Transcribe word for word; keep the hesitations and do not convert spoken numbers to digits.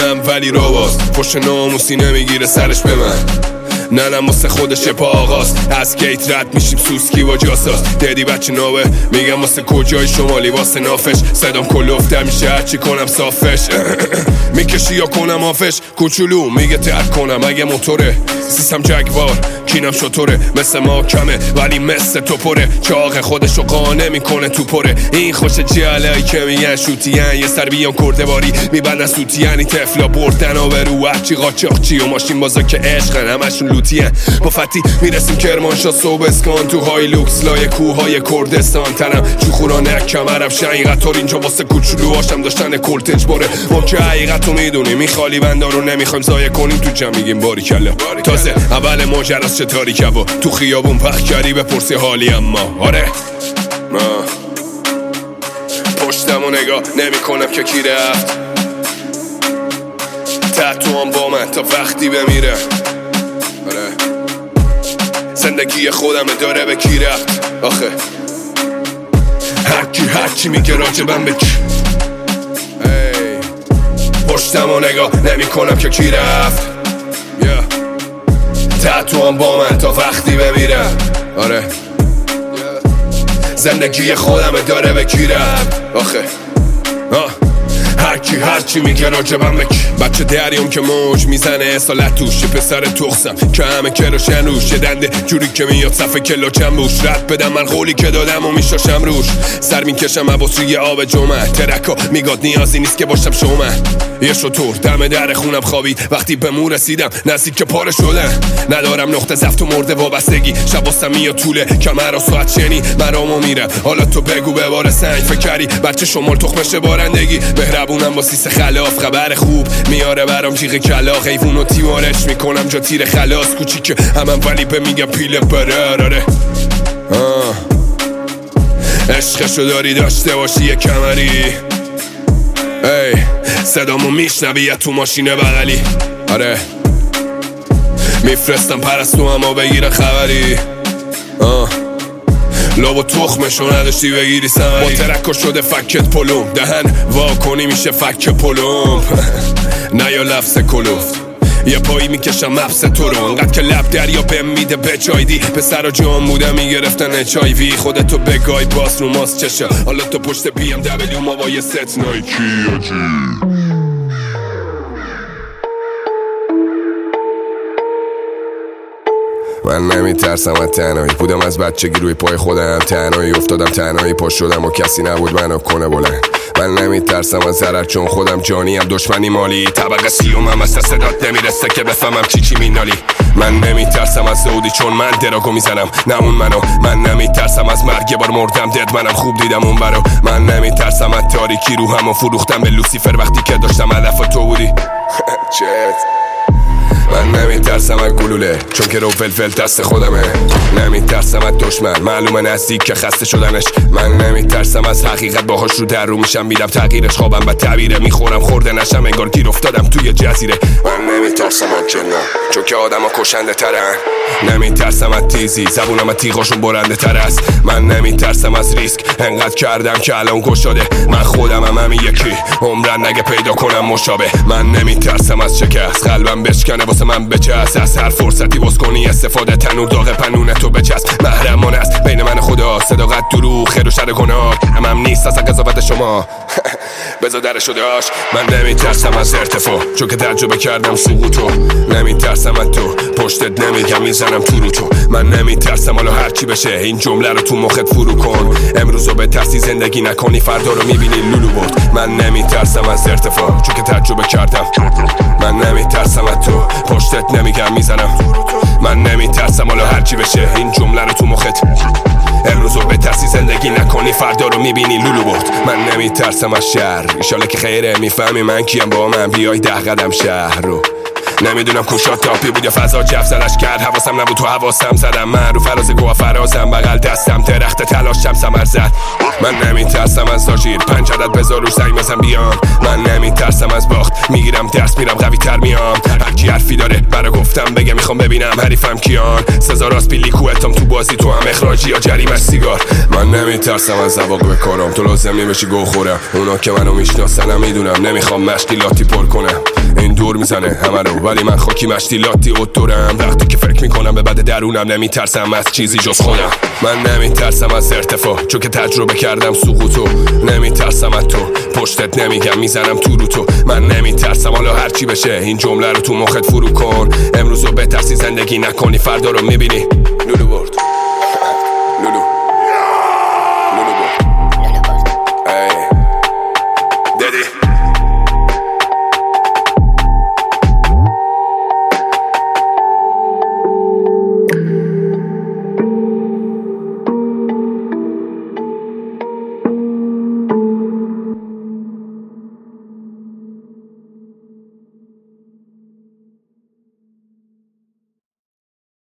میکنم ولی رواز پشت ناموسی نمیگیره سرش به من ننم واسه خودش پا آغاز از گیت رد میشیم سوسکی با جاساس دیدی بچه ناوه میگم واسه کجای شمالی واسه نافش صدام کلوفته میشه هرچی کنم صافش میکشی یا کنم آفش کوچولو میگه ترک کنم اگه موتوره سیستم جگوار کینم شطوره مثل ما کمه ولی مثل تو پره چاق خودشو قانه میکنه تو پره این خوش جلایی که میگن شوتین یه سر بیان کرده باری میبندن سوتیانی تفلا بردن و برو هرچی قاچاقچی و ماشین بازا که عشقن همشون لوتیه با فتی میرسیم کرمانشاه صبح اسکان تو های لوکس لای کوهای کردستان تنم چوخورانه کمرم شقیقتار اینجا واسه کوچولوهاشم داشتن کلتج باره ما که حقیقتو میدونیم میخالی بنده رو نمیخوایم ضایع کنیم تو جمع میگیم باری کلا تازه اول ماجراست چه تاریکه و تو خیابون پخ کردی بپرسی حالی اما آره ما پشتم و نگاه نمی کنم که کی رفت تحتو هم با من تا وقتی بمیره آره زندگی خودم داره به کی رفت آخه هرکی هرچی میگه راجبم به کی پشتم و نگاه نمی کنم که کی رفت yeah. تحتو هم با من تا وقتی بمیرم آره yeah. زندگی خودم داره به کی رفت آخه آه. هرکی هرچی میگه راجبم بکی بچه دریام که موج میزنه اصالت توشه پسر تخصم که همه کلاشن روش دنده جوری که میاد صفحه کلاچم روش رد بدم من قولی که دادم و میشاشم روش سر میکشم عباس روی آب جمعه ترکا میگاد نیازی نیست که باشم شومه یه شطور دم در خونم خوابید وقتی به مو رسیدم نزدیک که پاره شدم ندارم نقطه زفت و مرده وابستگی شب واسم میاد طوله کمر و ساعت شنی مرامو میرم حالا تو بگو به بار سنگ فکری بچه شمال تخمش بارندگی مهربونم با سیس خلاف خبر خوب میاره برام جیغ کلاق حیوون و تیمارش میکنم جا تیر خلاص کوچیکه همم ولی به میگم پیل براره عشقشو داری داشته باشی یه کمری ای صدامو میشنوی تو ماشین بغلی آره میفرستم پرستو اما بگیره خبری آه لاب و تخمشو نداشتی بگیری سمری با ترکا شده فکت پلوم دهن وا کنی میشه فک پلوم نه یا لفظ کلوفت یه پایی میکشم مبس تو رو انقدر که لب دریا بهم میده به جایدی پسر و جام بودم میگرفتن اچ آی وی خودتو بگای باس رو ماست چشه حالا تو پشت بی ام دبلیو ما با یه ست نایکی آجی من نمیترسم از تنهایی بودم از بچگی روی پای خودم تنهایی افتادم تنهایی پا شدم و کسی نبود منو کنه بلند من نمیترسم از ضرر چون خودم جانیم دشمنی مالی طبقه سیومم از صدات نمیرسه که بفهمم چی چی مینالی من نمیترسم از زودی چون من دراگو میزنم نه اون منو من نمیترسم از مرگ یه بار مردم دد منم خوب دیدم اون برو من نمیترسم از تاریکی روحم و فروختم به لوسیفر وقتی که داشتم هدف تو بودی چت من نمیترسم از گلوله چون که رو فلفل دست خودمه نمیترسم از دشمن معلومه نزدیک که خسته شدنش من نمیترسم از حقیقت باهاش رو در رو میشم میدم تغییرش خوابم و تعبیره میخورم خورده نشم انگار گیر افتادم توی جزیره من نمیترسم از جنم چون که آدم ها کشنده ترن نمیترسم از تیزی زبونم از تیغاشون برنده تر است من نمیترسم از ریسک انقدر کردم که الان گشاده من خودم هم همین یکی عمرن نگه پیدا کنم مشابه من نمیترسم از شکست قلبم بشکنه واسه من بچست از هر فرصتی باز کنی استفاده تنور داغ پنونه تو بچست محرمان است بین من خدا صداقت دروغ خیر و شر گناه همم نیست از قضاوت شما بذار درشو داشت من نمیترسم از ارتفاع چون که تجربه کردم سقوطو نمیترسم از تو پشتت نمیگم میزنم تو رو تو من نمیترسم حالا هرچی بشه این جمله رو تو مخت فرو کن امروزو به ترسی زندگی نکنی فردا رو میبینی لولو بود من نمیترسم از ارتفاع چون که تجربه کردم من نمیترسم از تو پشتت نمیگم میزنم من نمیترسم حالا هرچی بشه این جمله رو تو مخت امروزو به ترسی زندگی نکنی فردا رو میبینی لولو بود من نمیترسم از شهر ایشاله که خیره میفهمی من کیم با من بیای ده قدم شهر رو نمیدونم کشات تاپی بود یا فضا جف زدش کرد حواسم نبود تو حواسم زدم من رو فراز گوه فرازم بغل دستم درخت تلاشم سمر زد من نمیترسم از زاجیر پنج عدد بذار روش زنگ بزن بیام من نمیترسم از باخت میگیرم دست میرم قوی تر میام هرکی حرفی داره برا گفتم بگه میخوام ببینم حریفم کیان سزا راست پیلی کوهتم تو بازی تو هم اخراجی یا جریمش سیگار من نمیترسم از زواق بکارم تو لازم نمیشی گو خورم اونا که منو میشناسن میدونم نمیخوام مشکلاتی پر کنم این دور میزنه همه رو، ولی من خاکی مشتی لاتی اتورم. وقتی که فکر میکنم به بد درونم نمیترسم از چیزی جز خودم. من نمیترسم از ارتفاع چون که تجربه کردم سقوطو. نمیترسم از تو پشتت نمیگم میزنم تو رو تو. من نمیترسم حالا هرچی بشه این جمله رو تو مخت فرو کن. امروزو بترسی زندگی نکنی فردا رو میبینی.